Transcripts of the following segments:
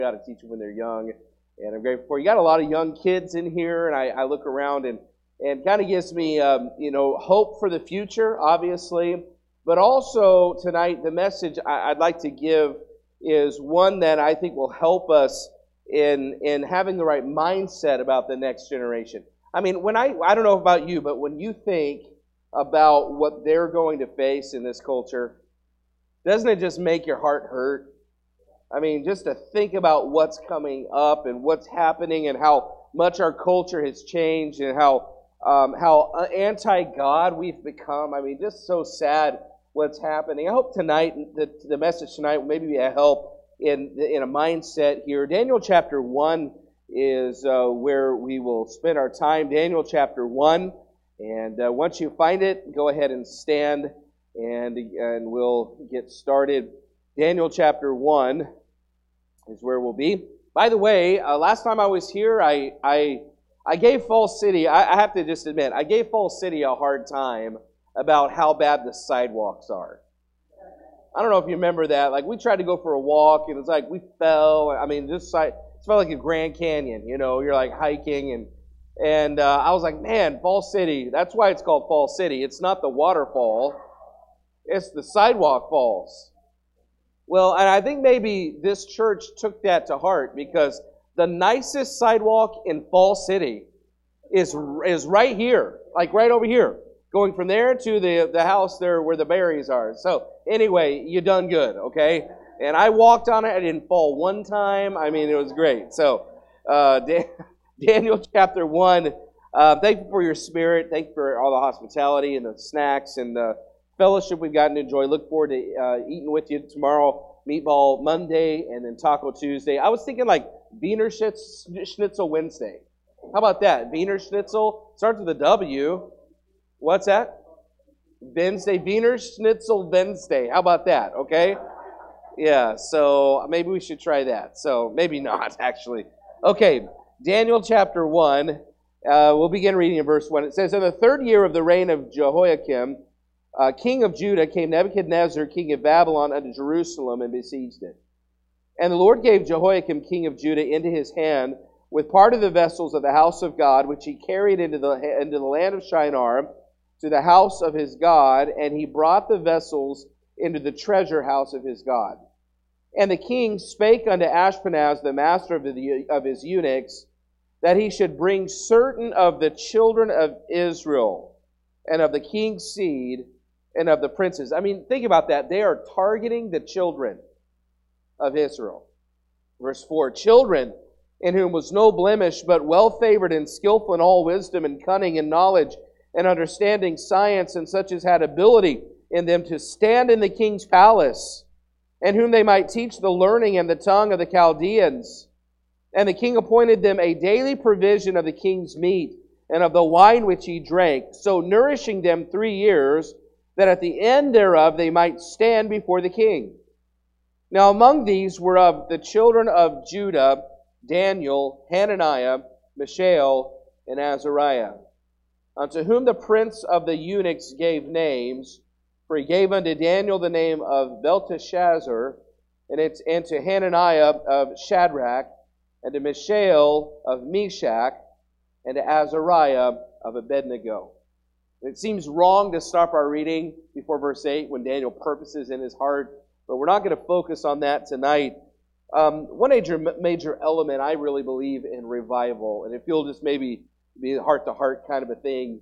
How to teach them when they're young, and I'm grateful for you. Got a lot of young kids in here, and I look around and kind of gives me hope for the future, obviously, but also tonight the message I'd like to give is one that I think will help us in having the right mindset about the next generation. I mean, I don't know about you, but when you think about what they're going to face in this culture, doesn't it just make your heart hurt? I mean, just to think about what's coming up and what's happening and how much our culture has changed and how anti-God we've become. I mean, just so sad what's happening. I hope tonight, the message tonight will maybe be a help in a mindset here. Daniel chapter 1 is where we will spend our time. Daniel chapter 1. And once you find it, go ahead and stand and we'll get started. Daniel chapter 1 is where we'll be. By the way, last time I was here, I gave Falls City, I have to just admit, I gave Falls City a hard time about how bad the sidewalks are. I don't know if you remember that. Like, we tried to go for a walk, and it's like we fell. I mean, it felt like a Grand Canyon, you know. You're like hiking, and I was like, man, Falls City, that's why it's called Falls City. It's not the waterfall. It's the sidewalk falls. Well, and I think maybe this church took that to heart because the nicest sidewalk in Falls City is right here, like right over here, going from there to the house there where the berries are. So anyway, you done good, okay? And I walked on it. I didn't fall one time. I mean, it was great. So Daniel chapter 1, thank you for your spirit. Thank you for all the hospitality and the snacks and the fellowship we've gotten to enjoy. Look forward to eating with you tomorrow, Meatball Monday, and then Taco Tuesday. I was thinking like Wiener Schnitzel Wednesday. How about that? Wiener Schnitzel starts with a W. What's that? Wednesday. Wiener Schnitzel Wednesday. How about that? Okay. Yeah. So maybe we should try that. So maybe not actually. Okay. Daniel chapter 1. We'll begin reading in verse 1. It says, "In the third year of the reign of Jehoiakim, king of Judah, came Nebuchadnezzar, king of Babylon, unto Jerusalem, and besieged it. And the Lord gave Jehoiakim, king of Judah, into his hand, with part of the vessels of the house of God, which he carried into the land of Shinar, to the house of his God, and he brought the vessels into the treasure house of his God. And the king spake unto Ashpenaz, the master of his eunuchs, that he should bring certain of the children of Israel, and of the king's seed, and of the princes." I mean, think about that. They are targeting the children of Israel. Verse 4, "Children in whom was no blemish, but well-favored and skillful in all wisdom and cunning and knowledge and understanding science, and such as had ability in them to stand in the king's palace, and whom they might teach the learning and the tongue of the Chaldeans. And the king appointed them a daily provision of the king's meat, and of the wine which he drank, so nourishing them 3 years, that at the end thereof they might stand before the king. Now among these were of the children of Judah, Daniel, Hananiah, Mishael, and Azariah, unto whom the prince of the eunuchs gave names, for he gave unto Daniel the name of Belteshazzar, and to Hananiah of Shadrach, and to Mishael of Meshach, and to Azariah of Abednego." It seems wrong to stop our reading before verse 8 when Daniel purposes in his heart, but we're not going to focus on that tonight. One major element I really believe in revival, and if you'll just maybe be a heart-to-heart kind of a thing,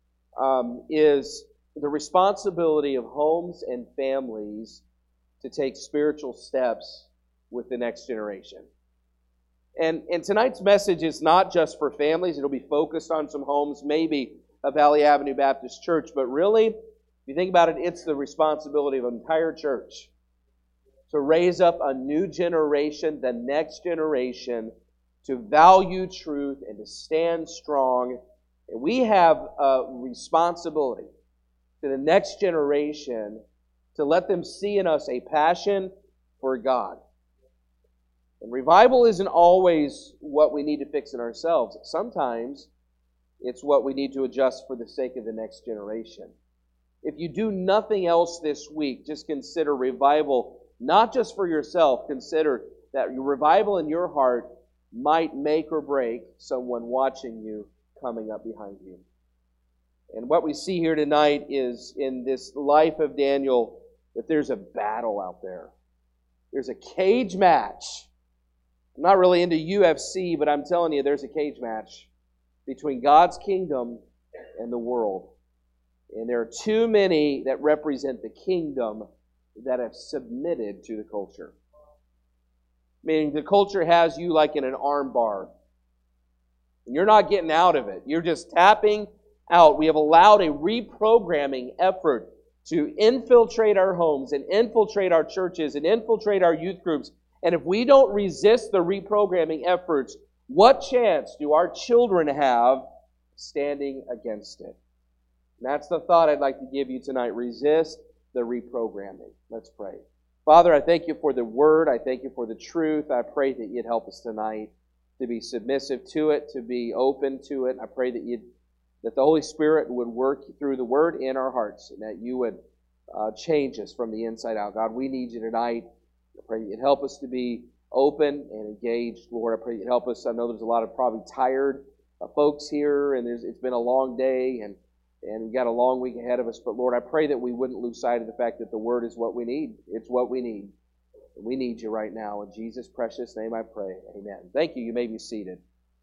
is the responsibility of homes and families to take spiritual steps with the next generation. And tonight's message is not just for families. It'll be focused on some homes, maybe a Valley Avenue Baptist Church. But really, if you think about it, it's the responsibility of an entire church to raise up a new generation, the next generation, to value truth and to stand strong. And we have a responsibility to the next generation to let them see in us a passion for God. And revival isn't always what we need to fix in ourselves. Sometimes it's what we need to adjust for the sake of the next generation. If you do nothing else this week, just consider revival, not just for yourself. Consider that your revival in your heart might make or break someone watching you coming up behind you. And what we see here tonight is in this life of Daniel that there's a battle out there. There's a cage match. I'm not really into UFC, but I'm telling you, there's a cage match between God's kingdom and the world. And there are too many that represent the kingdom that have submitted to the culture. Meaning the culture has you like in an arm bar. And you're not getting out of it. You're just tapping out. We have allowed a reprogramming effort to infiltrate our homes and infiltrate our churches and infiltrate our youth groups. And if we don't resist the reprogramming efforts, what chance do our children have standing against it? And that's the thought I'd like to give you tonight. Resist the reprogramming. Let's pray. Father, I thank you for the Word. I thank you for the truth. I pray that you'd help us tonight to be submissive to it, to be open to it. I pray that the Holy Spirit would work through the Word in our hearts, and that you would change us from the inside out. God, we need you tonight. I pray that you'd help us to be open and engaged, Lord. I pray you'd help us. I know there's a lot of probably tired folks here, and it's been a long day, and we've got a long week ahead of us. But Lord, I pray that we wouldn't lose sight of the fact that the Word is what we need. It's what we need. We need you right now. In Jesus' precious name I pray. Amen. Thank you. You may be seated.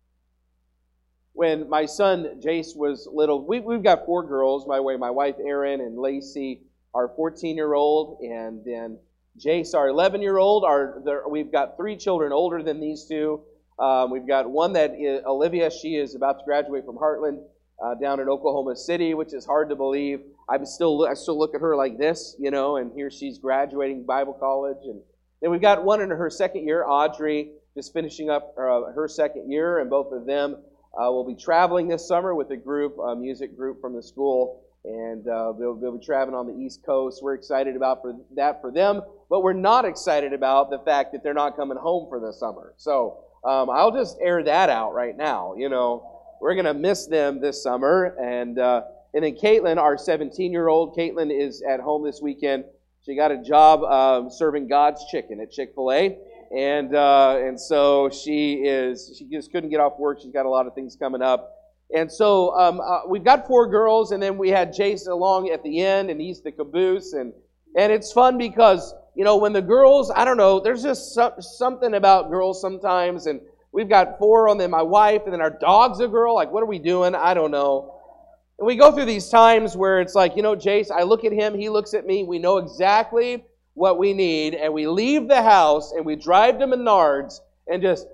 When my son Jace was little, we've got 4 girls. My wife Erin and Lacey, our 14-year-old, and then Jace, our 11-year-old. We've got 3 children older than these two. We've got one that is Olivia. She is about to graduate from Heartland down in Oklahoma City, which is hard to believe. I still look at her like this, and here she's graduating Bible college. And then we've got one in her second year, Audrey, just finishing up her second year, and both of them will be traveling this summer with a music group from the school, and they'll be traveling on the East Coast. We're excited about that for them, but we're not excited about the fact that they're not coming home for the summer. So I'll just air that out right now. We're going to miss them this summer, and then Caitlin, our 17-year-old, Caitlin is at home this weekend. She got a job serving God's chicken at Chick-fil-A. And so she just couldn't get off work. She's got a lot of things coming up. And so we've got 4 girls, and then we had Jason along at the end, and he's the caboose. And it's fun because, when the girls, I don't know, there's just something about girls sometimes. And we've got 4 on them, my wife, and then our dog's a girl. Like, what are we doing? I don't know. And we go through these times where it's like, Jace, I look at him, he looks at me, we know exactly what we need, and we leave the house, and we drive to Menards, and just,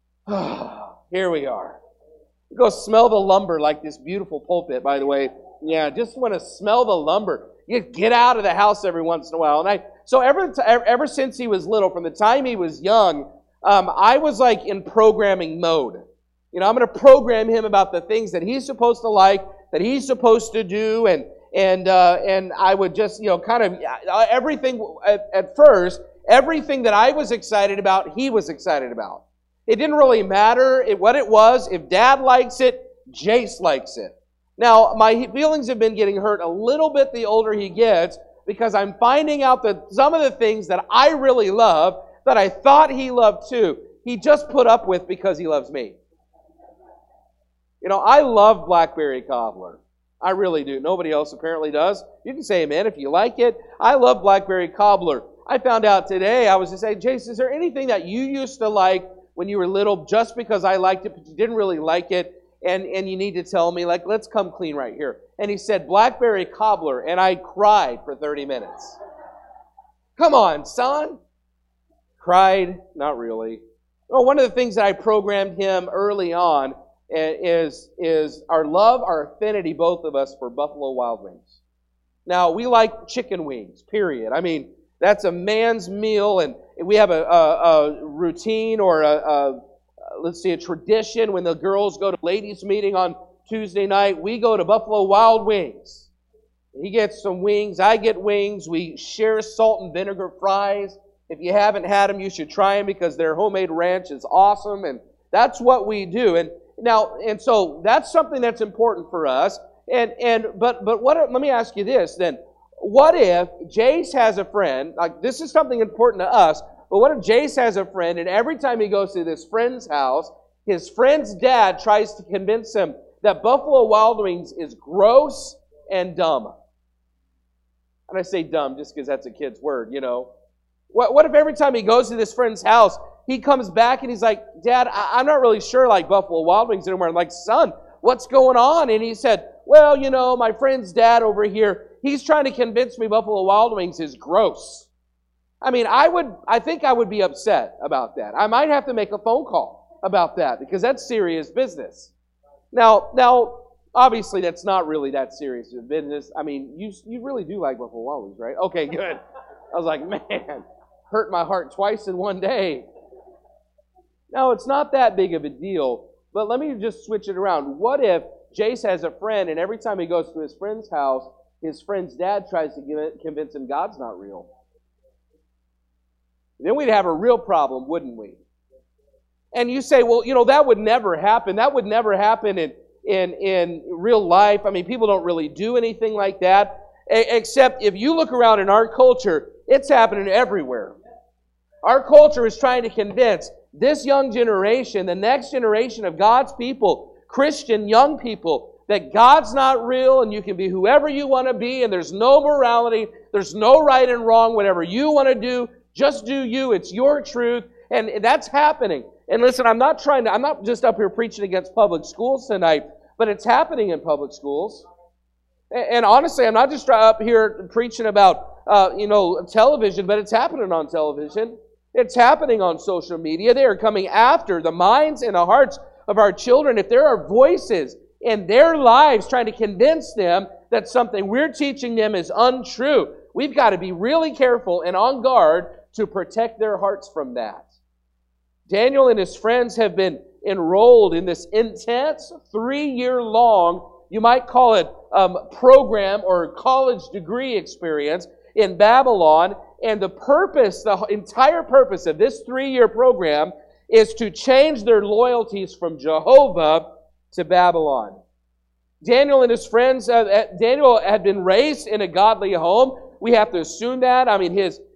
here we are. We go smell the lumber, like this beautiful pulpit, by the way. Yeah, just want to smell the lumber. You get out of the house every once in a while. And so ever since he was little, from the time he was young, I was like in programming mode. I'm going to program him about the things that he's supposed to like, that he's supposed to do, and I would just, kind of everything at first, everything that I was excited about, he was excited about. It didn't really matter what it was. If Dad likes it, Jace likes it. Now, my feelings have been getting hurt a little bit the older he gets, because I'm finding out that some of the things that I really love, that I thought he loved too, he just put up with because he loves me. I love blackberry cobbler. I really do. Nobody else apparently does. You can say amen if you like it. I love blackberry cobbler. I found out today, I was to say, Jason, is there anything that you used to like when you were little just because I liked it, but you didn't really like it, and you need to tell me, like, let's come clean right here. And he said, blackberry cobbler, and I cried for 30 minutes. Come on, son. Cried? Not really. Well, one of the things that I programmed him early on is our love, our affinity, both of us, for Buffalo Wild Wings. Now, we like chicken wings, period. I mean, that's a man's meal, and we have a routine or a tradition. When the girls go to ladies' meeting on Tuesday night, we go to Buffalo Wild Wings. He gets some wings, I get wings. We share salt and vinegar fries. If you haven't had them, you should try them because their homemade ranch is awesome, and that's what we do. And so that's something that's important for us. But let me ask you this then. What if Jace has a friend, like this is something important to us, But what if Jace has a friend, and every time he goes to this friend's house, his friend's dad tries to convince him that Buffalo Wild Wings is gross and dumb. And I say dumb just because that's a kid's word, you know. What if every time he goes to this friend's house, he comes back and he's like, Dad, I'm not really sure like Buffalo Wild Wings anymore. I'm like, son, what's going on? And he said, well, you know, my friend's dad over here, he's trying to convince me Buffalo Wild Wings is gross. I mean, I think I would be upset about that. I might have to make a phone call about that because that's serious business. Now, obviously that's not really that serious business. I mean, you really do like Buffalo Wild Wings, right? Okay, good. I was like, man, hurt my heart twice in one day. No, it's not that big of a deal. But let me just switch it around. What if Jace has a friend, and every time he goes to his friend's house, his friend's dad tries to convince him God's not real? Then we'd have a real problem, wouldn't we? And you say, well, you know, that would never happen. That would never happen in real life. I mean, people don't really do anything like that. Except if you look around in our culture, it's happening everywhere. Our culture is trying to convince this young generation, the next generation of God's people, Christian young people, that God's not real and you can be whoever you want to be and there's no morality, there's no right and wrong, whatever you want to do, just do you, it's your truth, and that's happening. And listen, I'm not just up here preaching against public schools tonight, but it's happening in public schools. And honestly, I'm not just up here preaching about, television, but it's happening on television. It's happening on social media. They are coming after the minds and the hearts of our children. If there are voices in their lives trying to convince them that something we're teaching them is untrue, we've got to be really careful and on guard to protect their hearts from that. Daniel and his friends have been enrolled in this intense 3-year-long, you might call it program or college degree experience in Babylon. And the entire purpose of this 3-year program is to change their loyalties from Jehovah to Babylon. Daniel and his friends, Daniel had been raised in a godly home. We have to assume that. I mean,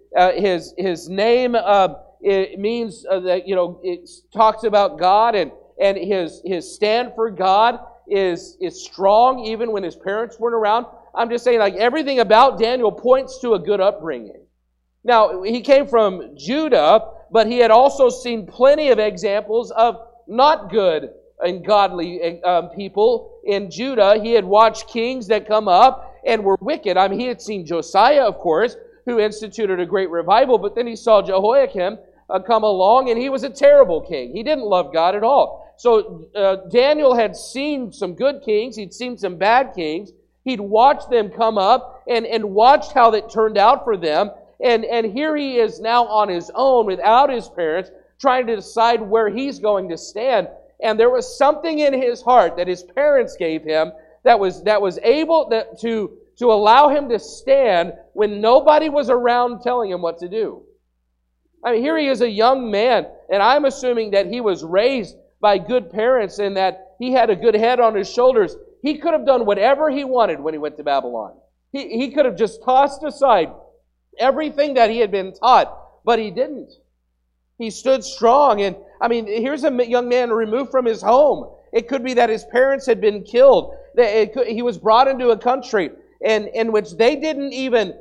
his name it means that, you know, it talks about God, and his stand for God is strong even when his parents weren't around. I'm just saying, like, everything about Daniel points to a good upbringing. Now, he came from Judah, but he had also seen plenty of examples of not good and godly people in Judah. He had watched kings that come up and were wicked. I mean, he had seen Josiah, of course, who instituted a great revival, but then he saw Jehoiakim come along, and he was a terrible king. He didn't love God at all. So Daniel had seen some good kings. He'd seen some bad kings. He'd watched them come up and watched how that turned out for them. And here he is now on his own without his parents, trying to decide where he's going to stand. And there was something in his heart that his parents gave him that was able to allow him to stand when nobody was around telling him what to do. I mean, here he is, a young man, and I'm assuming that he was raised by good parents and that he had a good head on his shoulders. He could have done whatever he wanted when he went to Babylon. He could have just tossed aside everything that he had been taught, but he didn't. He stood strong. And I mean, here's a young man removed from his home. It could be that his parents had been killed. He was brought into a country in which they didn't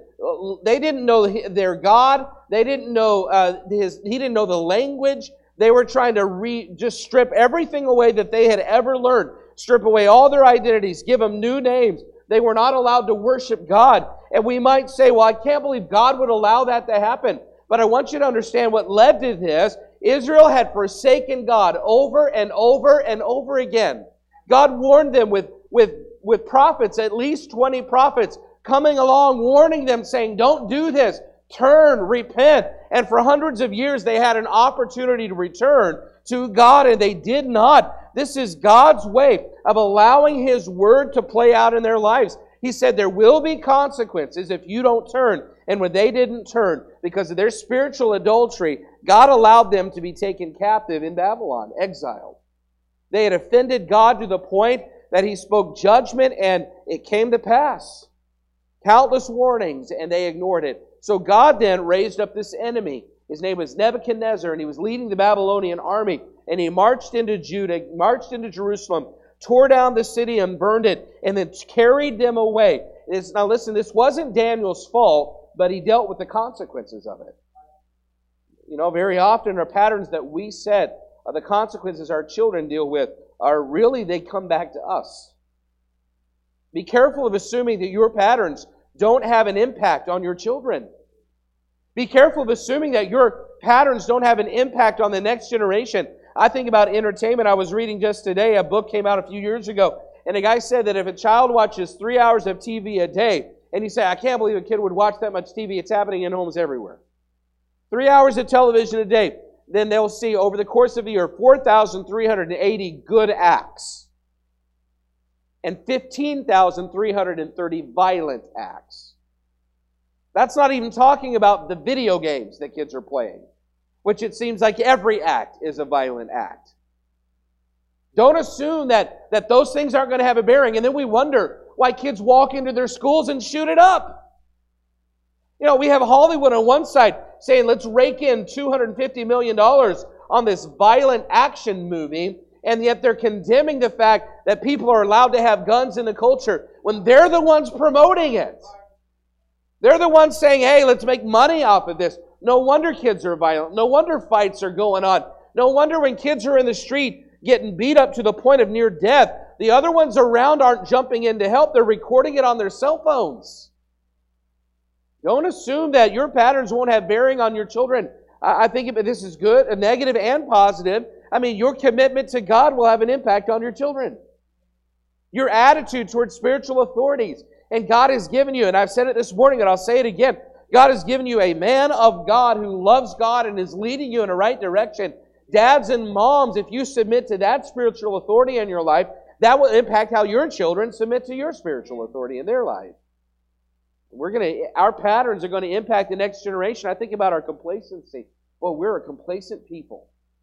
know their God. They didn't know he didn't know the language. They were trying to just strip everything away that they had ever learned. Strip away all their identities. Give them new names. They were not allowed to worship God. And we might say, well, I can't believe God would allow that to happen. But I want you to understand what led to this. Israel had forsaken God over and over and over again. God warned them with prophets, at least 20 prophets, coming along, warning them, saying, don't do this. Turn, repent. And for hundreds of years, they had an opportunity to return to God, and they did not. This is God's way of allowing His Word to play out in their lives. He said there will be consequences if you don't turn. And when they didn't turn, because of their spiritual adultery, God allowed them to be taken captive in Babylon, exiled. They had offended God to the point that He spoke judgment, and it came to pass. Countless warnings, and they ignored it. So God then raised up this enemy. His name was Nebuchadnezzar, and he was leading the Babylonian army. And he marched into Judah, marched into Jerusalem, tore down the city and burned it, and then carried them away. Now listen, this wasn't Daniel's fault, but he dealt with the consequences of it. You know, very often our patterns that we set, the consequences our children deal with, are really, they come back to us. Be careful of assuming that your patterns don't have an impact on your children. Be careful of assuming that your patterns don't have an impact on the next generation. I think about entertainment. I was reading just today, a book came out a few years ago, and a guy said that if a child watches 3 hours of TV a day, and he said, I can't believe a kid would watch that much TV. It's happening in homes everywhere. 3 hours of television a day. Then they'll see over the course of the year 4,380 good acts and 15,330 violent acts. That's not even talking about the video games that kids are playing, which it seems like every act is a violent act. Don't assume that those things aren't going to have a bearing, and then we wonder why kids walk into their schools and shoot it up. You know, we have Hollywood on one side saying, let's rake in $250 million on this violent action movie, and yet they're condemning the fact that people are allowed to have guns in the culture when they're the ones promoting it. They're the ones saying, hey, let's make money off of this. No wonder kids are violent. No wonder fights are going on. No wonder when kids are in the street getting beat up to the point of near death, the other ones around aren't jumping in to help. They're recording it on their cell phones. Don't assume that your patterns won't have bearing on your children. I think this is good, a negative and positive. I mean, your commitment to God will have an impact on your children. Your attitude towards spiritual authorities. And God has given you, and I've said it this morning and I'll say it again, God has given you a man of God who loves God and is leading you in the right direction. Dads and moms, if you submit to that spiritual authority in your life, that will impact how your children submit to your spiritual authority in their life. Our patterns are going to impact the next generation. I think about our complacency. Well, we're a complacent people.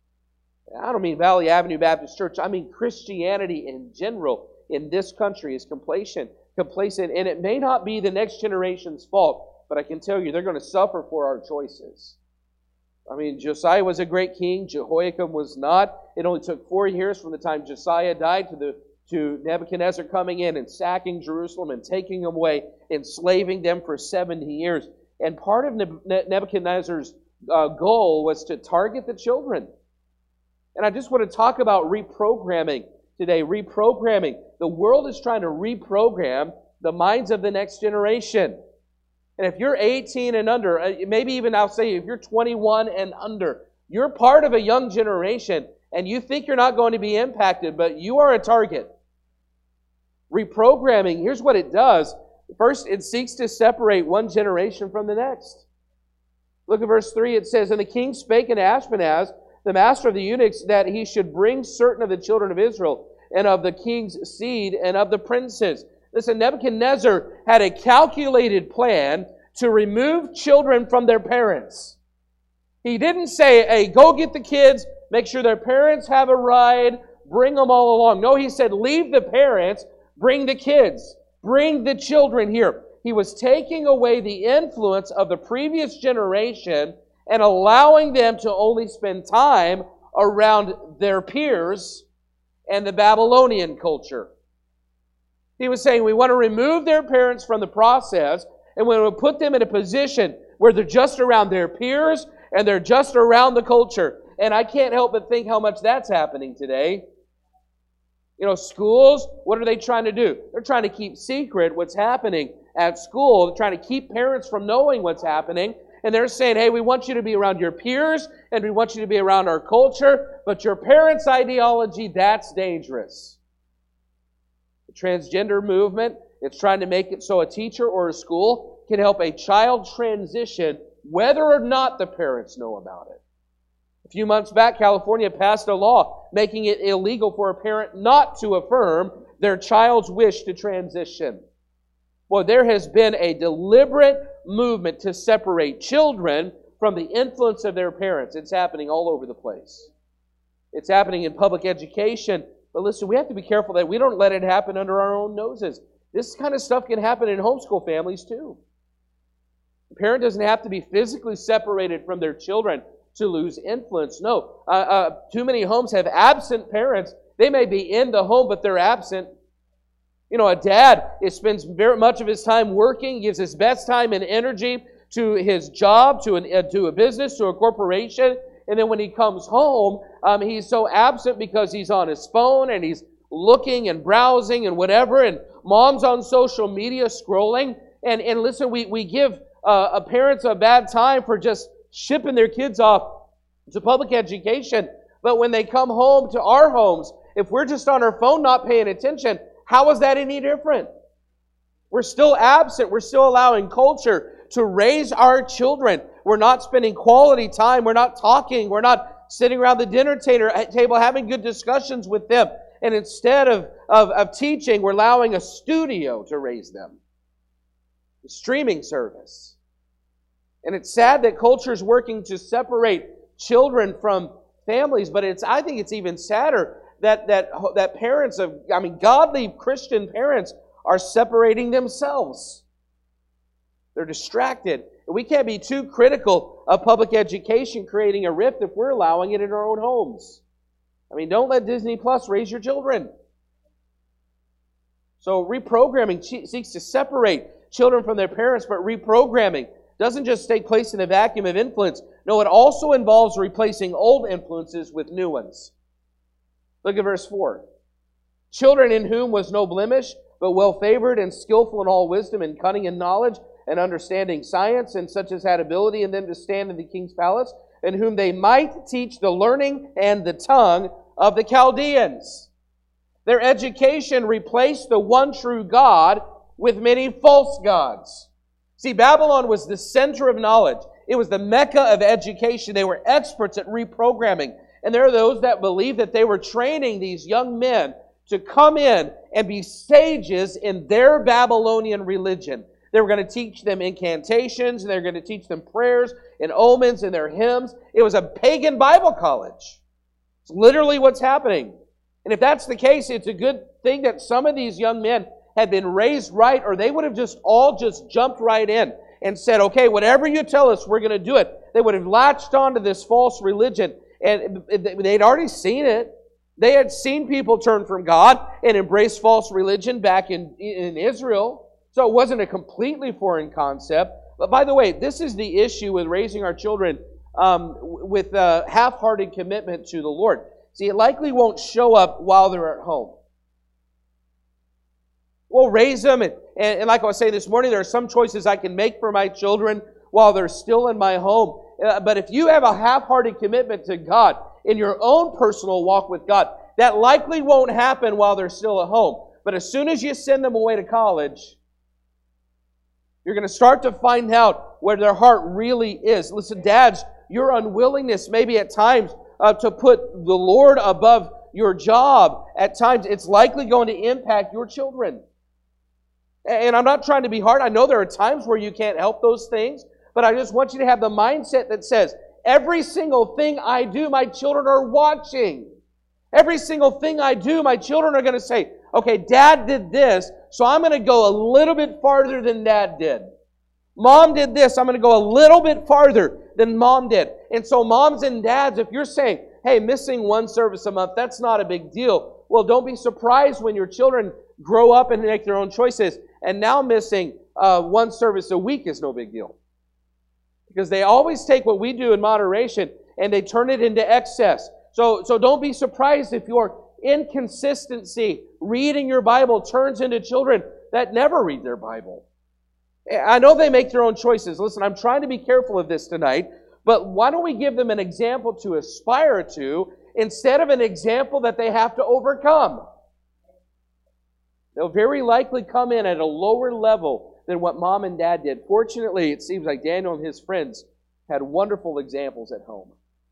I don't mean Valley Avenue Baptist Church. I mean Christianity in general in this country is complacent. And it may not be the next generation's fault, but I can tell you they're going to suffer for our choices. I mean, Josiah was a great king. Jehoiakim was not. It only took 4 years from the time Josiah died to Nebuchadnezzar coming in and sacking Jerusalem and taking them away, enslaving them for 70 years. And part of Nebuchadnezzar's goal was to target the children. And I just want to talk about reprogramming today. Reprogramming. The world is trying to reprogram the minds of the next generation. And if you're 18 and under, maybe even I'll say if you're 21 and under, you're part of a young generation and you think you're not going to be impacted, but you are a target. Reprogramming, here's what it does. First, it seeks to separate one generation from the next. Look at verse 3. It says, And the king spake unto Ashpenaz, the master of the eunuchs, that he should bring certain of the children of Israel, and of the king's seed, and of the princes. Listen, Nebuchadnezzar had a calculated plan to remove children from their parents. He didn't say, hey, go get the kids, make sure their parents have a ride, bring them all along. No, he said, leave the parents, bring the kids, bring the children here. He was taking away the influence of the previous generation and allowing them to only spend time around their peers and the Babylonian culture. He was saying we want to remove their parents from the process and we want to put them in a position where they're just around their peers and they're just around the culture. And I can't help but think how much that's happening today. You know, schools, what are they trying to do? They're trying to keep secret what's happening at school. They're trying to keep parents from knowing what's happening. And they're saying, hey, we want you to be around your peers and we want you to be around our culture, but your parents' ideology, that's dangerous. The transgender movement, it's trying to make it so a teacher or a school can help a child transition whether or not the parents know about it. A few months back, California passed a law making it illegal for a parent not to affirm their child's wish to transition. Well, there has been a deliberate movement to separate children from the influence of their parents. It's happening all over the place. It's happening in public education. But listen, we have to be careful that we don't let it happen under our own noses. This kind of stuff can happen in homeschool families too. A parent doesn't have to be physically separated from their children to lose influence. No, too many homes have absent parents. They may be in the home, but they're absent. You know, a dad spends very much of his time working, gives his best time and energy to his job, to a business, to a corporation, and then when he comes home, he's so absent because he's on his phone and he's looking and browsing and whatever, and mom's on social media scrolling. And listen, we give parents a bad time for just shipping their kids off to public education. But when they come home to our homes, if we're just on our phone not paying attention, how is that any different? We're still absent. We're still allowing culture to raise our children. We're not spending quality time. We're not talking. We're not sitting around the dinner table having good discussions with them. And instead of teaching, we're allowing a studio to raise them. A streaming service. And it's sad that culture is working to separate children from families, but I think it's even sadder that parents godly Christian parents are separating themselves. They're distracted. And we can't be too critical of public education creating a rift if we're allowing it in our own homes. Don't let Disney Plus raise your children. So reprogramming seeks to separate children from their parents, but reprogramming doesn't just take place in a vacuum of influence. No, it also involves replacing old influences with new ones. Look at verse 4. Children in whom was no blemish, but well-favored and skillful in all wisdom and cunning and knowledge and understanding science, and such as had ability in them to stand in the king's palace, and whom they might teach the learning and the tongue of the Chaldeans. Their education replaced the one true God with many false gods. See, Babylon was the center of knowledge. It was the Mecca of education. They were experts at reprogramming. And there are those that believe that they were training these young men to come in and be sages in their Babylonian religion. They were going to teach them incantations, and they were going to teach them prayers and omens and their hymns. It was a pagan Bible college. It's literally what's happening. And if that's the case, it's a good thing that some of these young men had been raised right, or they would have just jumped right in and said, okay, whatever you tell us, we're going to do it. They would have latched onto this false religion, and they'd already seen it. They had seen people turn from God and embrace false religion back in Israel. So it wasn't a completely foreign concept. But by the way, this is the issue with raising our children with a half-hearted commitment to the Lord. See, it likely won't show up while they're at home. We'll raise them, and like I was saying this morning, there are some choices I can make for my children while they're still in my home. But if you have a half-hearted commitment to God in your own personal walk with God, that likely won't happen while they're still at home. But as soon as you send them away to college, you're going to start to find out where their heart really is. Listen, dads, your unwillingness maybe at times to put the Lord above your job, at times it's likely going to impact your children. And I'm not trying to be hard. I know there are times where you can't help those things, but I just want you to have the mindset that says, every single thing I do, my children are watching. Every single thing I do, my children are going to say, okay, Dad did this, so I'm going to go a little bit farther than Dad did. Mom did this, I'm going to go a little bit farther than Mom did. And so moms and dads, if you're saying, hey, missing one service a month, that's not a big deal. Well, don't be surprised when your children grow up and make their own choices. And now missing one service a week is no big deal. Because they always take what we do in moderation and they turn it into excess. So don't be surprised if your inconsistency reading your Bible turns into children that never read their Bible. I know they make their own choices. Listen, I'm trying to be careful of this tonight, but why don't we give them an example to aspire to instead of an example that they have to overcome? They'll very likely come in at a lower level than what Mom and Dad did. Fortunately, it seems like Daniel and his friends had wonderful examples at home.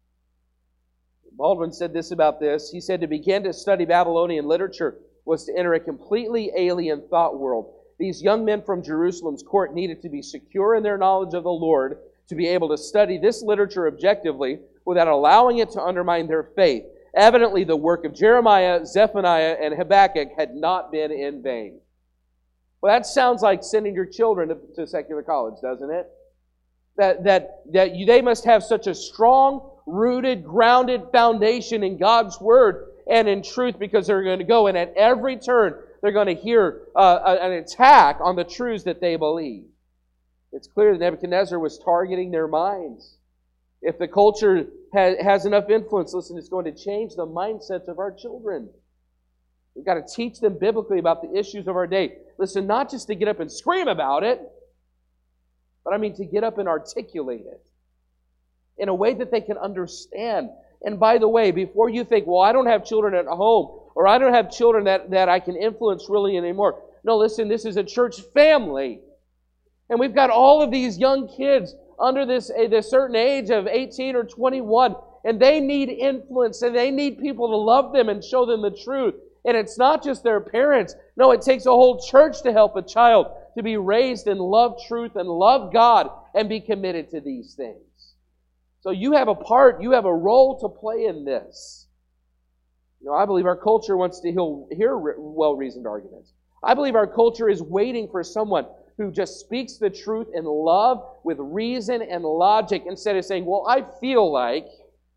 Baldwin said this about this. He said, to begin to study Babylonian literature was to enter a completely alien thought world. These young men from Jerusalem's court needed to be secure in their knowledge of the Lord to be able to study this literature objectively without allowing it to undermine their faith. Evidently, the work of Jeremiah, Zephaniah, and Habakkuk had not been in vain. Well, that sounds like sending your children to secular college, doesn't it? They must have such a strong, rooted, grounded foundation in God's Word and in truth, because they're going to go, and at every turn they're going to hear an attack on the truths that they believe. It's clear that Nebuchadnezzar was targeting their minds. If the culture has enough influence, listen, it's going to change the mindsets of our children. We've got to teach them biblically about the issues of our day. Listen, not just to get up and scream about it, but I mean to get up and articulate it in a way that they can understand. And by the way, before you think, well, I don't have children at home, or I don't have children that I can influence really anymore. No, listen, this is a church family. And we've got all of these young kids under this certain age of 18 or 21, and they need influence, and they need people to love them and show them the truth. And it's not just their parents. No, it takes a whole church to help a child to be raised in love truth and love God and be committed to these things. So you have a part, you have a role to play in this. You know, I believe our culture wants to hear well-reasoned arguments. I believe our culture is waiting for someone who just speaks the truth in love with reason and logic instead of saying, well, I feel like.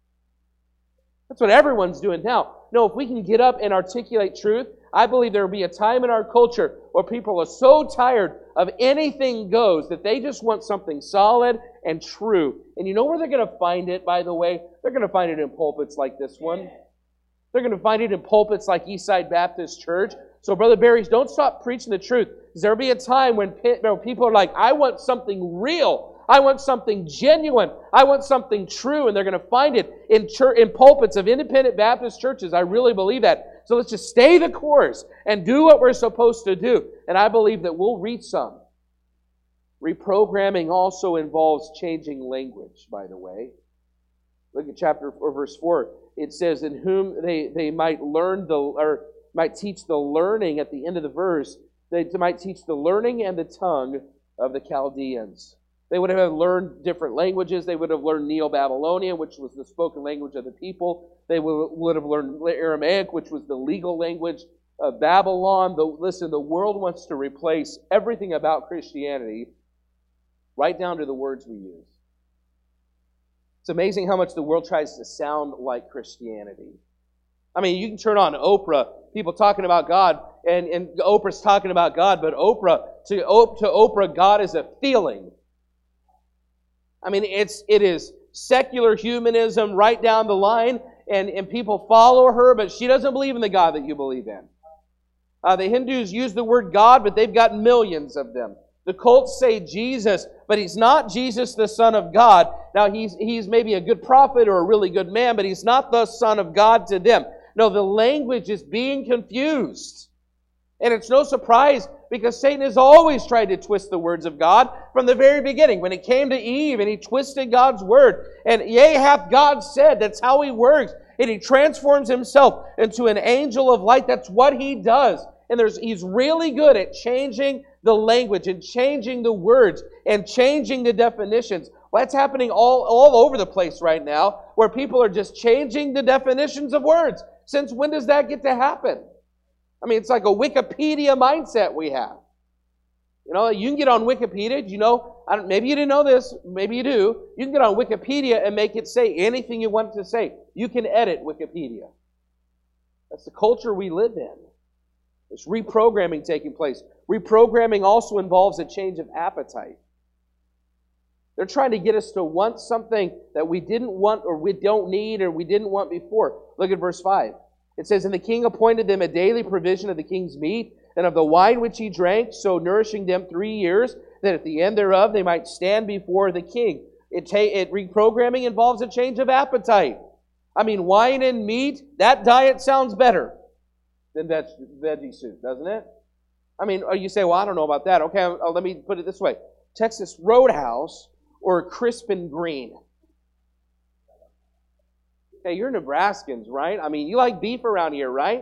That's what everyone's doing now. No, if we can get up and articulate truth, I believe there will be a time in our culture where people are so tired of anything goes that they just want something solid and true. And you know where they're going to find it, by the way? They're going to find it in pulpits like this one. They're going to find it in pulpits like Eastside Baptist Church. So, Brother Barry's, don't stop preaching the truth. There will be a time when people are like, I want something real. I want something genuine. I want something true. And they're going to find it in pulpits of independent Baptist churches. I really believe that. So let's just stay the course and do what we're supposed to do. And I believe that we'll reach some. Reprogramming also involves changing language, by the way. Look at chapter 4, verse 4. It says, in whom they might might teach the learning at the end of the verse. They might teach the learning and the tongue of the Chaldeans. They would have learned different languages. They would have learned Neo-Babylonian, which was the spoken language of the people. They would have learned Aramaic, which was the legal language of Babylon. Listen, the world wants to replace everything about Christianity, right down to the words we use. It's amazing how much the world tries to sound like Christianity. I mean, you can turn on Oprah, people talking about God, and Oprah's talking about God, but to Oprah, God is a feeling. I mean, it is secular humanism right down the line, and people follow her, but she doesn't believe in the God that you believe in. The Hindus use the word God, but they've got millions of them. The cults say Jesus, but He's not Jesus, the Son of God. Now, he's maybe a good prophet or a really good man, but He's not the Son of God to them. No, the language is being confused. And it's no surprise, because Satan has always tried to twist the words of God from the very beginning. When it came to Eve, and he twisted God's word. And yea, hath God said. That's how he works. And he transforms himself into an angel of light. That's what he does. And he's really good at changing the language and changing the words and changing the definitions. Well, that's happening all over the place right now, where people are just changing the definitions of words. Since when does that get to happen? I mean, it's like a Wikipedia mindset we have. You know, you can get on Wikipedia. Do you know, maybe you didn't know this, maybe you do. You can get on Wikipedia and make it say anything you want it to say. You can edit Wikipedia. That's the culture we live in. There's reprogramming taking place. Reprogramming also involves a change of appetite. They're trying to get us to want something that we didn't want or we don't need or we didn't want before. Look at verse 5. It says, and the king appointed them a daily provision of the king's meat and of the wine which he drank, so nourishing them 3 years, that at the end thereof they might stand before the king. Reprogramming involves a change of appetite. I mean, wine and meat, that diet sounds better than veggie soup, doesn't it? I mean, you say, well, I don't know about that. Okay, let me put it this way. Texas Roadhouse or Crisp and Green. Okay, you're Nebraskans, right? I mean, you like beef around here, right?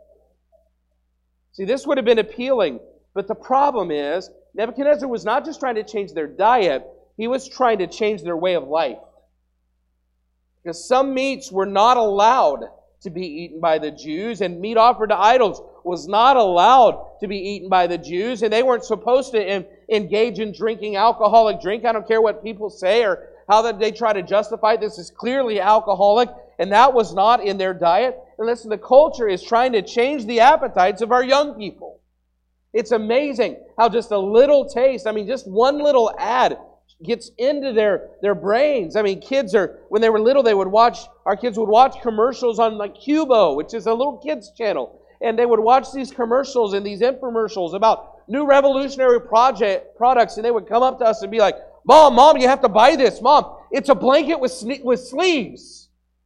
See, this would have been appealing. But the problem is, Nebuchadnezzar was not just trying to change their diet, he was trying to change their way of life. Because some meats were not allowed to be eaten by the Jews, and meat offered to idols was not allowed to be eaten by the Jews, and they weren't supposed to engage in drinking alcoholic drink. I don't care what people say or how that they try to justify it. This is clearly alcoholic, and that was not in their diet. And listen, the culture is trying to change the appetites of our young people. It's amazing how just a little taste, just one little ad gets into their brains. Kids when they were little, our kids would watch commercials on like Cubo, which is a little kids channel. And they would watch these commercials and these infomercials about new revolutionary products, and they would come up to us and be like, Mom, you have to buy this. Mom, it's a blanket with sleeves.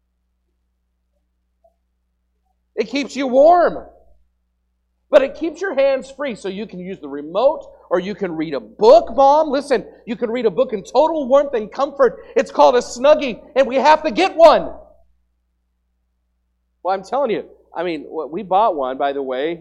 It keeps you warm. But it keeps your hands free, so you can use the remote, or you can read a book, Mom. Listen, you can read a book in total warmth and comfort. It's called a Snuggie, and we have to get one. Well, I'm telling you, we bought one, by the way.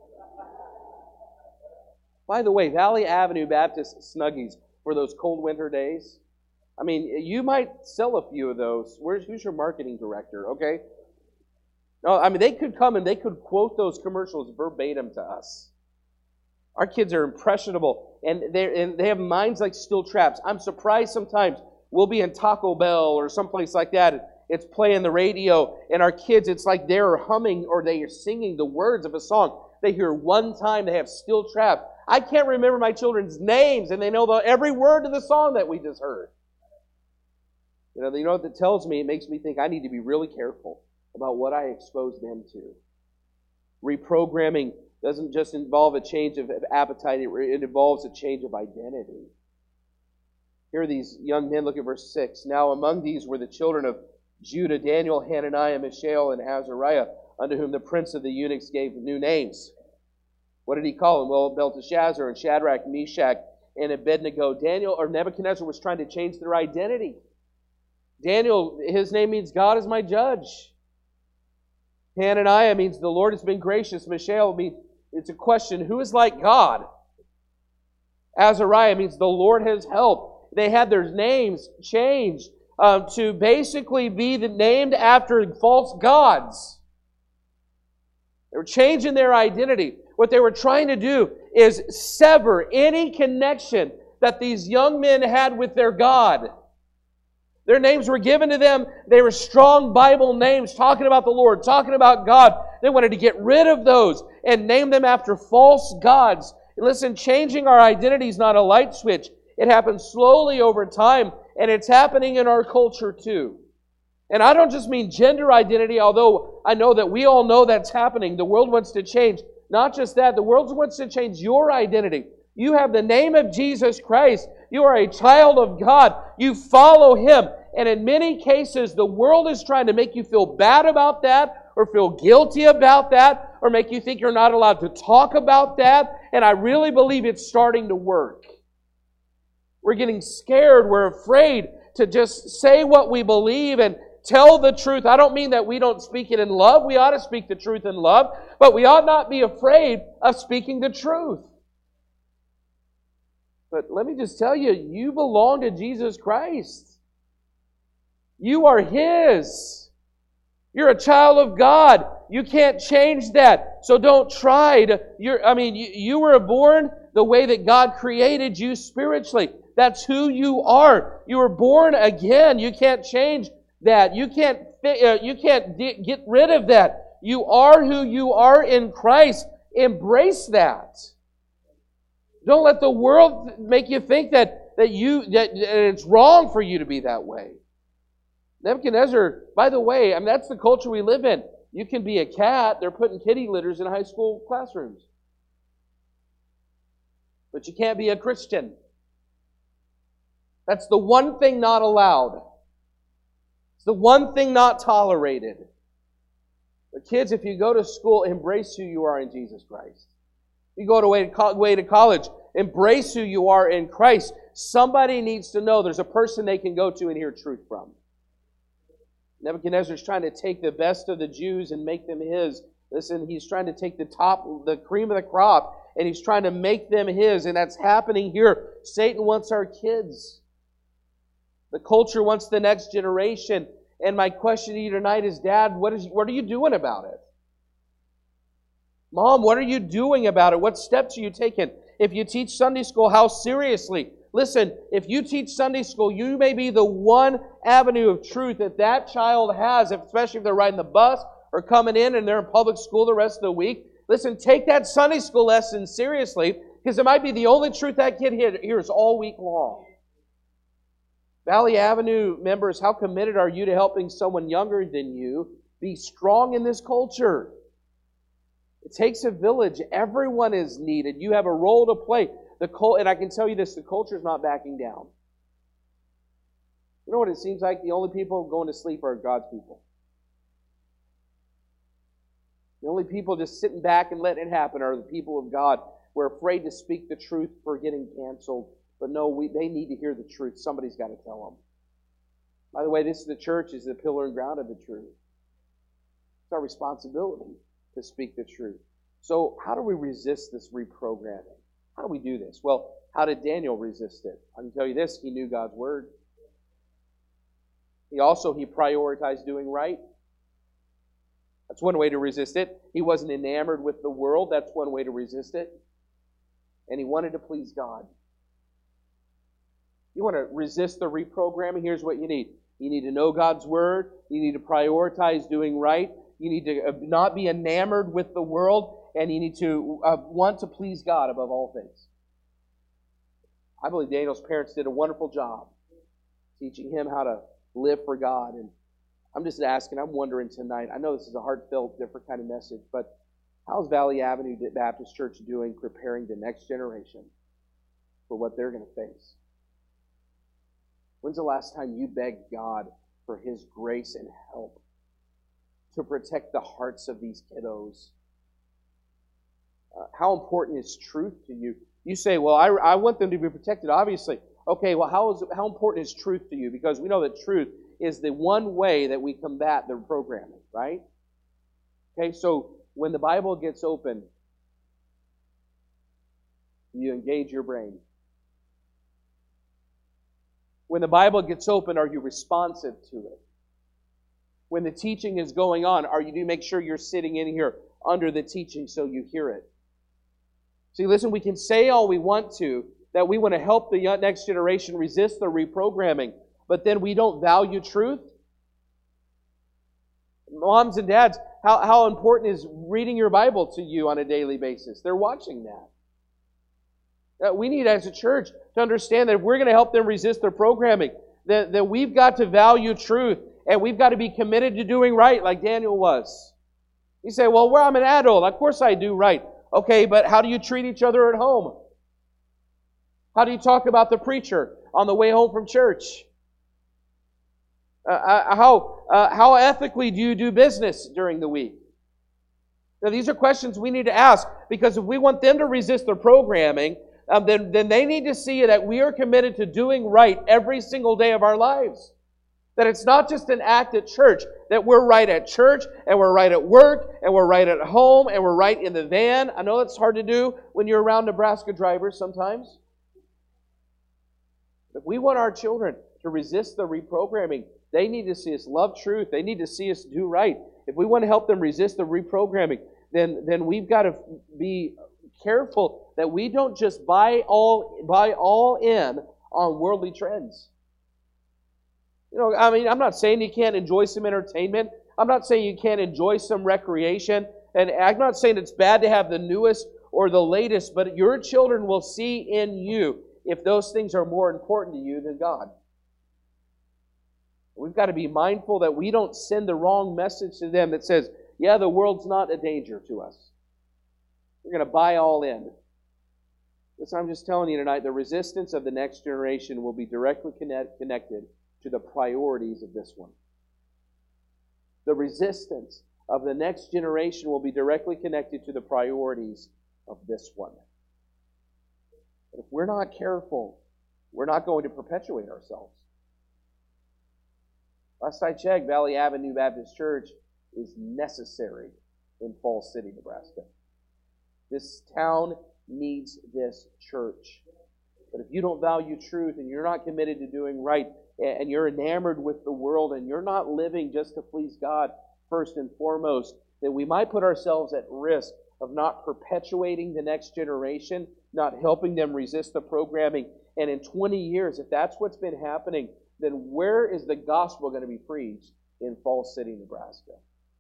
By the way, Valley Avenue Baptist Snuggies for those cold winter days. You might sell a few of those. Who's your marketing director, okay? No, they could come and they could quote those commercials verbatim to us. Our kids are impressionable, and they have minds like steel traps. I'm surprised sometimes we'll be in Taco Bell or someplace like that. It's playing the radio, and our kids, it's like they're humming or they are singing the words of a song. They hear one time, they have steel traps. I can't remember my children's names, and they know every word of the song that we just heard. You know what that tells me? It makes me think I need to be really careful about what I expose them to. Reprogramming doesn't just involve a change of appetite, it involves a change of identity. Here are these young men, look at verse 6. Now among these were the children of Judah, Daniel, Hananiah, Mishael, and Azariah, unto whom the prince of the eunuchs gave new names. What did he call them? Well, Belteshazzar and Shadrach, Meshach, and Abednego. Nebuchadnezzar was trying to change their identity. Daniel, his name means God is my judge. Hananiah means the Lord has been gracious. Mishael means it's a question, who is like God? Azariah means the Lord has helped. They had their names changed to basically be named after false gods. They were changing their identity. What they were trying to do is sever any connection that these young men had with their God. Their names were given to them. They were strong Bible names, talking about the Lord, talking about God. They wanted to get rid of those and name them after false gods. And listen, changing our identity is not a light switch. It happens slowly over time, and it's happening in our culture too. And I don't just mean gender identity, although I know that we all know that's happening. The world wants to change. Not just that, the world wants to change your identity. You have the name of Jesus Christ. You are a child of God. You follow Him. And in many cases, the world is trying to make you feel bad about that, or feel guilty about that, or make you think you're not allowed to talk about that. And I really believe it's starting to work. We're getting scared. We're afraid to just say what we believe and tell the truth. I don't mean that we don't speak it in love. We ought to speak the truth in love. But we ought not be afraid of speaking the truth. But let me just tell you, you belong to Jesus Christ. You are His. You're a child of God. You can't change that. So don't try to... You were born the way that God created you spiritually. That's who you are. You were born again. You can't change that. You can't get rid of that. You are who you are in Christ. Embrace that. Don't let the world make you think that it's wrong for you to be that way. Nebuchadnezzar, by the way, that's the culture we live in. You can be a cat. They're putting kitty litters in high school classrooms. But you can't be a Christian. That's the one thing not allowed. It's the one thing not tolerated. But kids, if you go to school, embrace who you are in Jesus Christ. You go away to college, embrace who you are in Christ. Somebody needs to know there's a person they can go to and hear truth from. Nebuchadnezzar is trying to take the best of the Jews and make them his. Listen, he's trying to take the cream of the crop, and he's trying to make them his, and that's happening here. Satan wants our kids. The culture wants the next generation. And my question to you tonight is, Dad, what are you doing about it? Mom, what are you doing about it? What steps are you taking? If you teach Sunday school, how seriously? Listen, if you teach Sunday school, you may be the one avenue of truth that that child has, especially if they're riding the bus or coming in and they're in public school the rest of the week. Listen, take that Sunday school lesson seriously, because it might be the only truth that kid hears all week long. Valley Avenue members, how committed are you to helping someone younger than you be strong in this culture? It takes a village. Everyone is needed. You have a role to play. And I can tell you this, the culture is not backing down. You know what it seems like? The only people going to sleep are God's people. The only people just sitting back and letting it happen are the people of God. We're afraid to speak the truth for getting canceled. But no, they need to hear the truth. Somebody's got to tell them. By the way, the church is the pillar and ground of the truth. It's our responsibility to speak the truth. So how do we resist this reprogramming? How do we do this? Well, how did Daniel resist it? I can tell you this, he knew God's word. He prioritized doing right. That's one way to resist it. He wasn't enamored with the world. That's one way to resist it. And he wanted to please God. You want to resist the reprogramming? Here's what you need. You need to know God's word. You need to prioritize doing right. You need to not be enamored with the world. And you need to want to please God above all things. I believe Daniel's parents did a wonderful job teaching him how to live for God. And I'm just asking, I'm wondering tonight, I know this is a heartfelt, different kind of message, but how's Valley Avenue Baptist Church doing preparing the next generation for what they're going to face? When's the last time you begged God for His grace and help to protect the hearts of these kiddos? How important is truth to you? You say, well, I want them to be protected, obviously. Okay, well, how important is truth to you? Because we know that truth is the one way that we combat the programming, right? Okay, so when the Bible gets open, you engage your brain. When the Bible gets open, are you responsive to it? When the teaching is going on, do you make sure you're sitting in here under the teaching so you hear it? See, listen, we can say all we want to, that we want to help the next generation resist the reprogramming, but then we don't value truth. Moms and dads, how important is reading your Bible to you on a daily basis? They're watching that. We need as a church to understand that if we're going to help them resist their programming, that we've got to value truth, and we've got to be committed to doing right like Daniel was. You say, well, I'm an adult. Of course I do right. Okay, but how do you treat each other at home? How do you talk about the preacher on the way home from church? How ethically do you do business during the week? Now, these are questions we need to ask, because if we want them to resist their programming, then they need to see that we are committed to doing right every single day of our lives. That it's not just an act at church, that we're right at church, and we're right at work, and we're right at home, and we're right in the van. I know that's hard to do when you're around Nebraska drivers sometimes. If we want our children to resist the reprogramming, they need to see us love truth. They need to see us do right. If we want to help them resist the reprogramming, then we've got to be careful that we don't just buy all in on worldly trends. I'm not saying you can't enjoy some entertainment. I'm not saying you can't enjoy some recreation. And I'm not saying it's bad to have the newest or the latest, but your children will see in you if those things are more important to you than God. We've got to be mindful that we don't send the wrong message to them that says, yeah, the world's not a danger to us. We're going to buy all in. Listen, I'm just telling you tonight, the resistance of the next generation will be directly connected to the priorities of this one. The resistance of the next generation will be directly connected to the priorities of this one. But if we're not careful, we're not going to perpetuate ourselves. Last I checked, Valley Avenue Baptist Church is necessary in Falls City, Nebraska. This town needs this church. But if you don't value truth and you're not committed to doing right, and you're enamored with the world, and you're not living just to please God first and foremost, then we might put ourselves at risk of not perpetuating the next generation, not helping them resist the programming. And in 20 years, if that's what's been happening, then where is the gospel going to be preached in Falls City, Nebraska?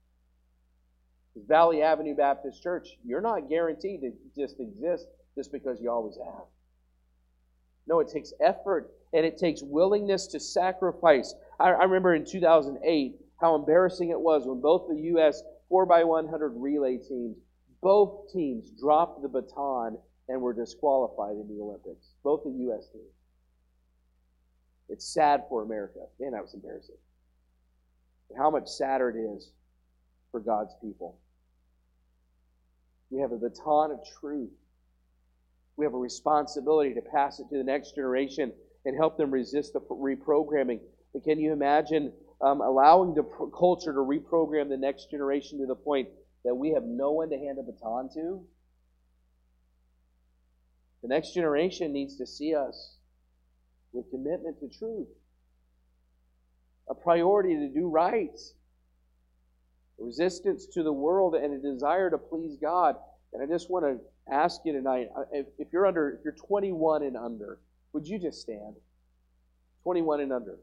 Valley Avenue Baptist Church, you're not guaranteed to just exist just because you always have. No, it takes effort and it takes willingness to sacrifice. I remember in 2008 how embarrassing it was when both the U.S. 4x100 relay teams, both teams dropped the baton and were disqualified in the Olympics. Both the U.S. teams. It's sad for America. Man, that was embarrassing. And how much sadder it is for God's people. We have a baton of truth. We have a responsibility to pass it to the next generation and help them resist the reprogramming. But can you imagine allowing the culture to reprogram the next generation to the point that we have no one to hand a baton to? The next generation needs to see us with commitment to truth, a priority to do right, a resistance to the world, and a desire to please God. And I just want to ask you tonight, if you're 21 and under, would you just stand? 21 and under.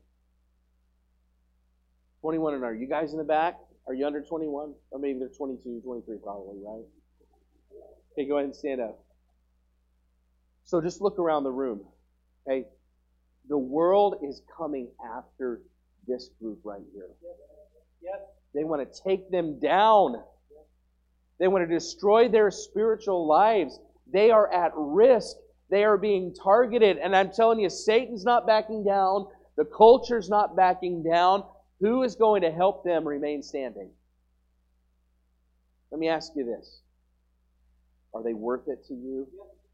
21 and under. You guys in the back, are you under 21? Or maybe they're 22, 23 probably, right? Okay, go ahead and stand up. So just look around the room. Okay? The world is coming after this group right here. Yes. They want to take them down. They want to destroy their spiritual lives. They are at risk. They are being targeted. And I'm telling you, Satan's not backing down. The culture's not backing down. Who is going to help them remain standing? Let me ask you this. Are they worth it to you?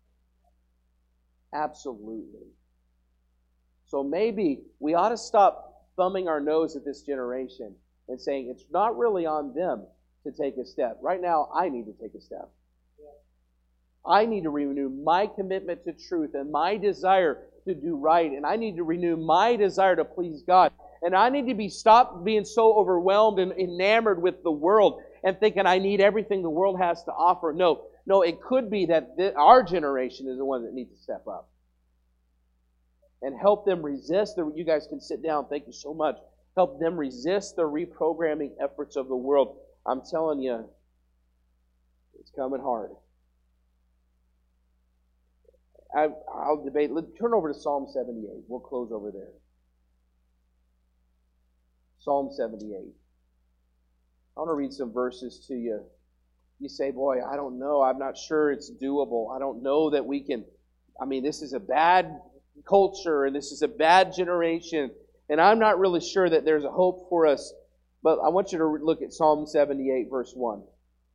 Absolutely. So maybe we ought to stop thumbing our nose at this generation and saying it's not really on them to take a step. Right now, I need to take a step. I need to renew my commitment to truth and my desire to do right. And I need to renew my desire to please God. And I need to stop being so overwhelmed and enamored with the world and thinking I need everything the world has to offer. No, it could be that our generation is the one that needs to step up and help them resist. You guys can sit down. Thank you so much. Help them resist the reprogramming efforts of the world. I'm telling you, it's coming hard. I'll debate. Turn over to Psalm 78. We'll close over there. Psalm 78. I want to read some verses to you. You say, boy, I don't know. I'm not sure it's doable. I don't know that we can. This is a bad culture and this is a bad generation. And I'm not really sure that there's a hope for us. But I want you to look at Psalm 78, verse 1.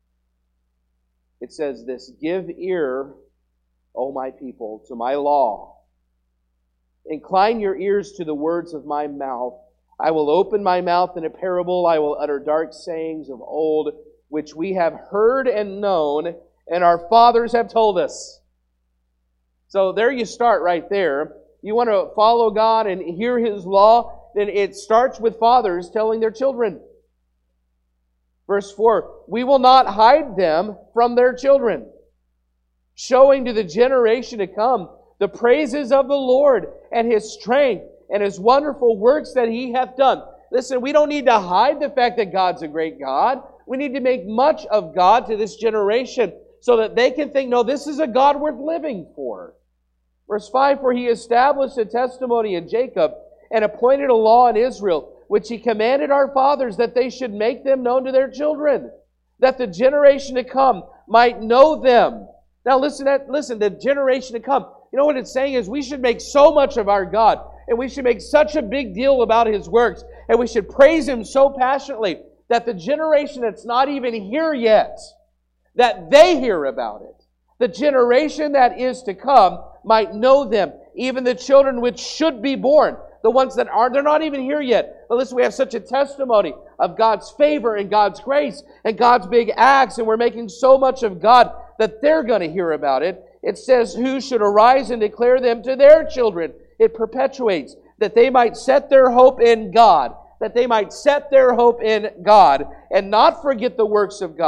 It says this, "Give ear, O my people, to my law. Incline your ears to the words of my mouth. I will open my mouth in a parable. I will utter dark sayings of old, which we have heard and known, and our fathers have told us." So there you start right there. You want to follow God and hear His law, then it starts with fathers telling their children. Verse 4, "We will not hide them from their children, showing to the generation to come the praises of the Lord and His strength and His wonderful works that He hath done." Listen, we don't need to hide the fact that God's a great God. We need to make much of God to this generation so that they can think, no, this is a God worth living for. Verse 5, "For He established a testimony in Jacob and appointed a law in Israel, which He commanded our fathers that they should make them known to their children, that the generation to come might know them." Now listen, the generation to come. You know what it's saying is we should make so much of our God, and we should make such a big deal about His works, and we should praise Him so passionately that the generation that's not even here yet, that they hear about it. The generation that is to come might know them, even the children which should be born. The ones that aren't, they're not even here yet. But listen, we have such a testimony of God's favor and God's grace and God's big acts, and we're making so much of God that they're going to hear about it. It says, "Who should arise and declare them to their children?" It perpetuates that they might set their hope in God, that they might set their hope in God and not forget the works of God,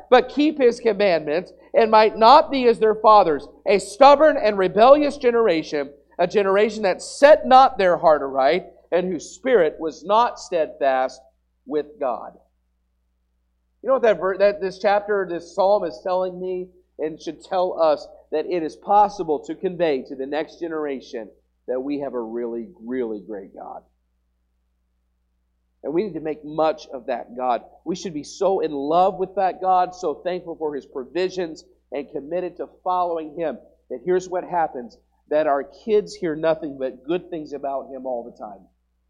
but keep His commandments, and might not be as their fathers, a stubborn and rebellious generation, a generation that set not their heart aright, and whose spirit was not steadfast with God. You know what this chapter, this psalm is telling me, and should tell us, that it is possible to convey to the next generation that we have a really, really great God. And we need to make much of that God. We should be so in love with that God, so thankful for His provisions, and committed to following Him, that here's what happens, that our kids hear nothing but good things about Him all the time.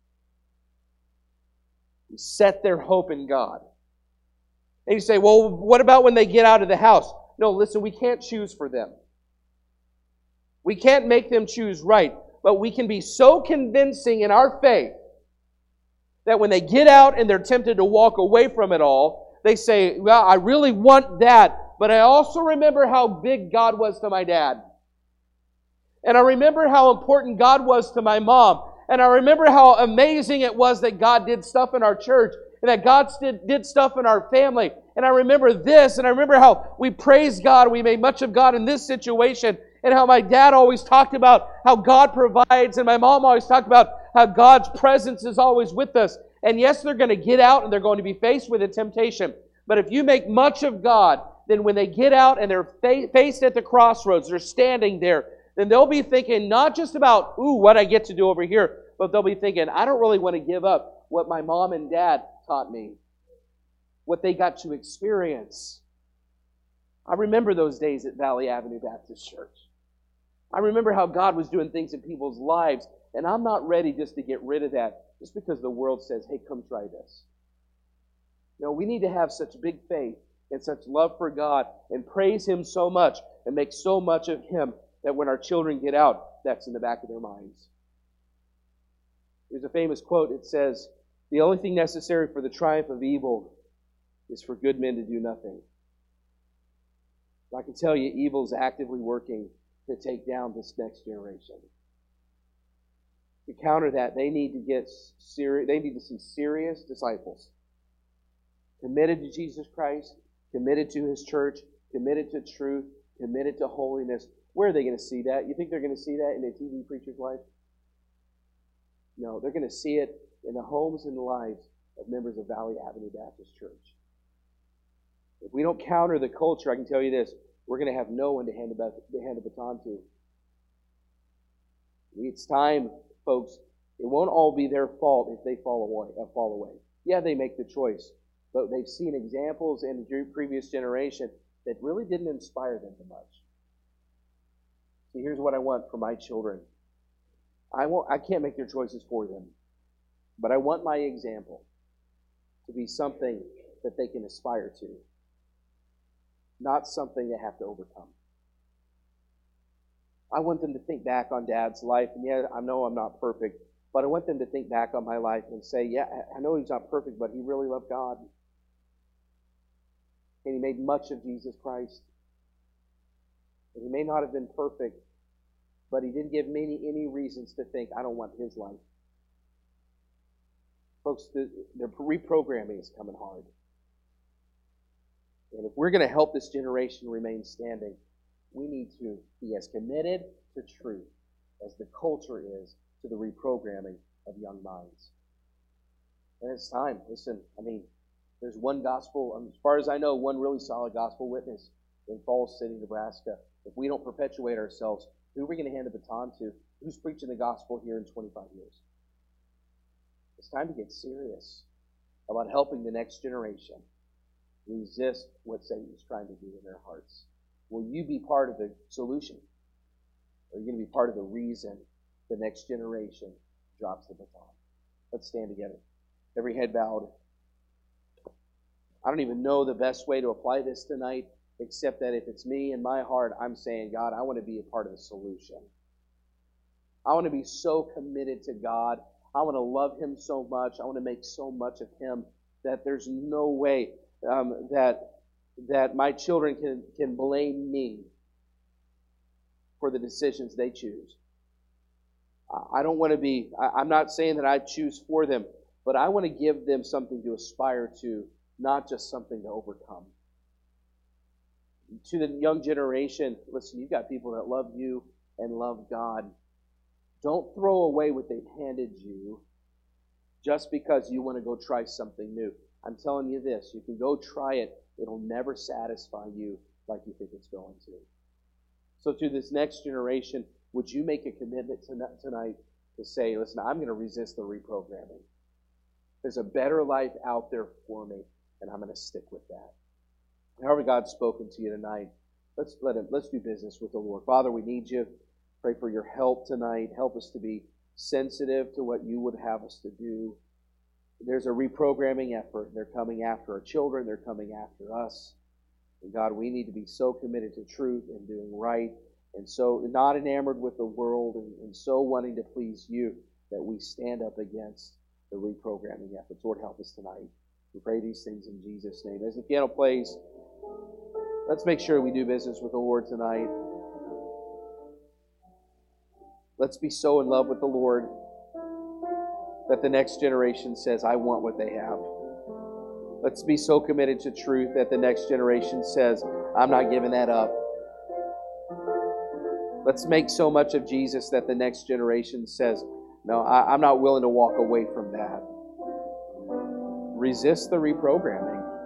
We set their hope in God. And you say, well, what about when they get out of the house? No, listen, we can't choose for them. We can't make them choose right, but we can be so convincing in our faith that when they get out and they're tempted to walk away from it all, they say, well, I really want that, but I also remember how big God was to my dad. And I remember how important God was to my mom. And I remember how amazing it was that God did stuff in our church, and that God did stuff in our family. And I remember this, and I remember how we praised God, we made much of God in this situation, and how my dad always talked about how God provides, and my mom always talked about how God's presence is always with us. And yes, they're going to get out and they're going to be faced with a temptation. But if you make much of God, then when they get out and they're faced at the crossroads, they're standing there, then they'll be thinking not just about, ooh, what I get to do over here, but they'll be thinking, I don't really want to give up what my mom and dad taught me, what they got to experience. I remember those days at Valley Avenue Baptist Church. I remember how God was doing things in people's lives, and I'm not ready just to get rid of that just because the world says, hey, come try this. No, we need to have such big faith and such love for God and praise Him so much and make so much of Him that when our children get out, that's in the back of their minds. There's a famous quote. It says, the only thing necessary for the triumph of evil is for good men to do nothing. I can tell you, evil is actively working to take down this next generation. To counter that, they need to get serious. They need to see serious disciples, committed to Jesus Christ, committed to His church, committed to truth, committed to holiness. Where are they going to see that? You think they're going to see that in a TV preacher's life? No, they're going to see it in the homes and the lives of members of Valley Avenue Baptist Church. If we don't counter the culture, I can tell you this, we're going to have no one to hand the baton to. It's time, folks. It won't all be their fault if they fall away. Yeah, they make the choice, but they've seen examples in the previous generation that really didn't inspire them much. See, here's what I want for my children. I can't make their choices for them, but I want my example to be something that they can aspire to, not something they have to overcome. I want them to think back on Dad's life, and yeah, I know I'm not perfect, but I want them to think back on my life and say, yeah, I know he's not perfect, but he really loved God. And he made much of Jesus Christ. And he may not have been perfect, but he didn't give me any reasons to think I don't want his life. Folks, the reprogramming is coming hard. And if we're going to help this generation remain standing, we need to be as committed to truth as the culture is to the reprogramming of young minds. And it's time. Listen, there's one gospel, as far as I know, one really solid gospel witness in Falls City, Nebraska. If we don't perpetuate ourselves, who are we going to hand the baton to? Who's preaching the gospel here in 25 years? It's time to get serious about helping the next generation resist what Satan's trying to do in their hearts. Will you be part of the solution? Or are you going to be part of the reason the next generation drops the baton? Let's stand together. Every head bowed. I don't even know the best way to apply this tonight, except that if it's me in my heart, I'm saying, God, I want to be a part of the solution. I want to be so committed to God. I want to love Him so much. I want to make so much of Him that there's no way that my children can blame me for the decisions they choose. I don't want to be, I'm not saying that I choose for them, but I want to give them something to aspire to, not just something to overcome. to the young generation, listen, you've got people that love you and love God. Don't throw away what they've handed you just because you want to go try something new. I'm telling you this, you can go try it. It'll never satisfy you like you think it's going to. So to this next generation, would you make a commitment tonight to say, listen, I'm going to resist the reprogramming. There's a better life out there for me, and I'm going to stick with that. However God's spoken to you tonight, let's do business with the Lord. Father, we need you. Pray for your help tonight. Help us to be sensitive to what you would have us to do. There's a reprogramming effort. They're coming after our children. They're coming after us. And God, we need to be so committed to truth and doing right, and so not enamored with the world, and so wanting to please you that we stand up against the reprogramming efforts. Lord, help us tonight. We pray these things in Jesus' name. As the piano plays, let's make sure we do business with the Lord tonight. Let's be so in love with the Lord that the next generation says, I want what they have. Let's be so committed to truth that the next generation says, I'm not giving that up. Let's make so much of Jesus that the next generation says, no, I'm not willing to walk away from that. Resist the reprogramming.